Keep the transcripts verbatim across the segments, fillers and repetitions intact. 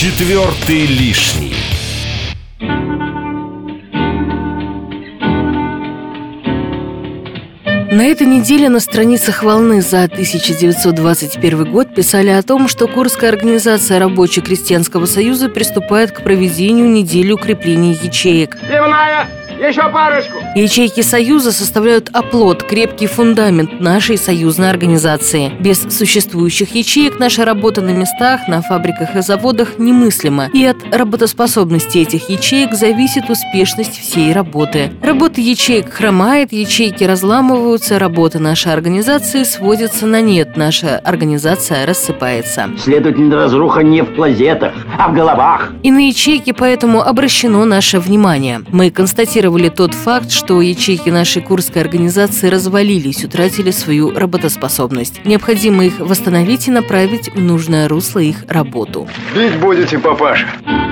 Четвертый лишний. На этой неделе на страницах «Волны» за тысяча девятьсот двадцать первый год писали о том, что Курская организация Рабоче-крестьянского союза приступает к проведению недели укрепления ячеек. Пивная! Еще парочку! Ячейки Союза составляют оплот, крепкий фундамент нашей союзной организации. Без существующих ячеек наша работа на местах, на фабриках и заводах немыслима. И от работоспособности этих ячеек зависит успешность всей работы. Работа ячеек хромает, ячейки разламываются, работа нашей организации сводится на нет, наша организация рассыпается. Следовательно, разруха не в клозетах, а в головах. И на ячейки поэтому обращено наше внимание. Мы констатировали тот факт, что ячейки нашей Курской организации развалились, утратили свою работоспособность. Необходимо их восстановить и направить в нужное русло их работу. Бить будете, папаша.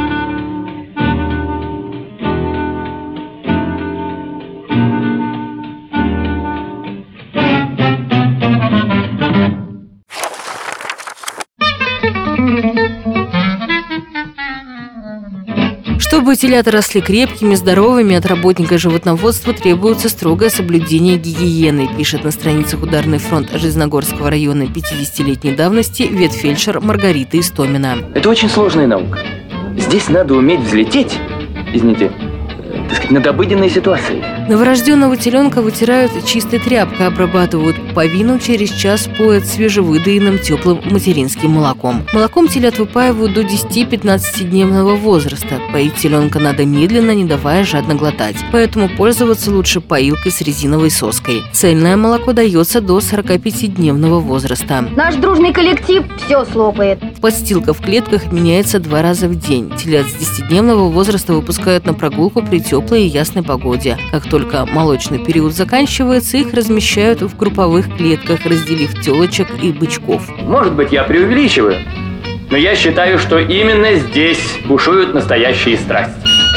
Чтобы телята росли крепкими, здоровыми, от работника животноводства требуется строгое соблюдение гигиены, пишет на страницах «Ударный фронт» Железногорского района пятидесятилетней давности ветфельдшер Маргарита Истомина. Это очень сложная наука. Здесь надо уметь взлететь, извините, так сказать, над обыденной ситуацией. Новорожденного теленка вытирают чистой тряпкой, обрабатывают пуповину, через час поят свежевыдаянным теплым материнским молоком. Молоком телят выпаивают до десяти-пятнадцатидневного возраста. Поить теленка надо медленно, не давая жадно глотать. Поэтому пользоваться лучше поилкой с резиновой соской. Цельное молоко дается до сорокапятидневного возраста. Наш дружный коллектив все слопает. Подстилка в клетках меняется два раза в день. Телят с десятидневного возраста выпускают на прогулку при теплой и ясной погоде. Как только молочный период заканчивается, их размещают в групповых клетках, разделив телочек и бычков. Может быть, я преувеличиваю, но я считаю, что именно здесь бушуют настоящие страсти.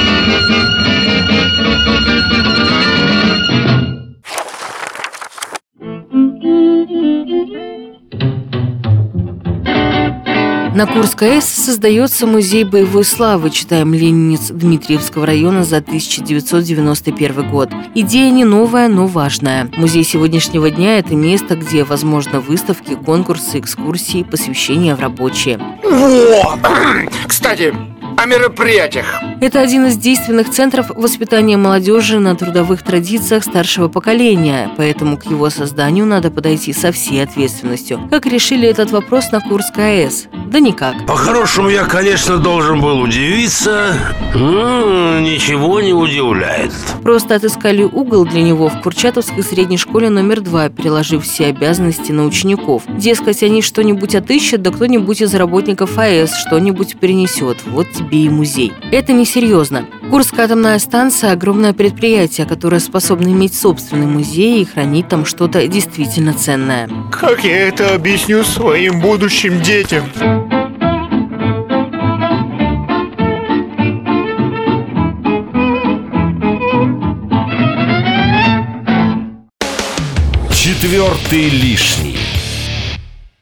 На Курской АЭС создается музей боевой славы, читаем ленинец Дмитриевского района за тысяча девятьсот девяносто первый год. Идея не новая, но важная. Музей сегодняшнего дня – это место, где возможны выставки, конкурсы, экскурсии, посвящения в рабочие. О! Кстати, о мероприятиях. Это один из действенных центров воспитания молодежи на трудовых традициях старшего поколения, поэтому к его созданию надо подойти со всей ответственностью. Как решили этот вопрос на Курской АЭС? Да никак. По-хорошему, я, конечно, должен был удивиться, но ничего не удивляет. Просто отыскали угол для него в Курчатовской средней школе номер два, переложив все обязанности на учеников. Дескать, они что-нибудь отыщут, да кто-нибудь из работников АЭС что-нибудь перенесет. Вот тебе и музей. Это несерьезно. Курская атомная станция – огромное предприятие, которое способно иметь собственный музей и хранить там что-то действительно ценное. Как я это объясню своим будущим детям? Четвертый лишний.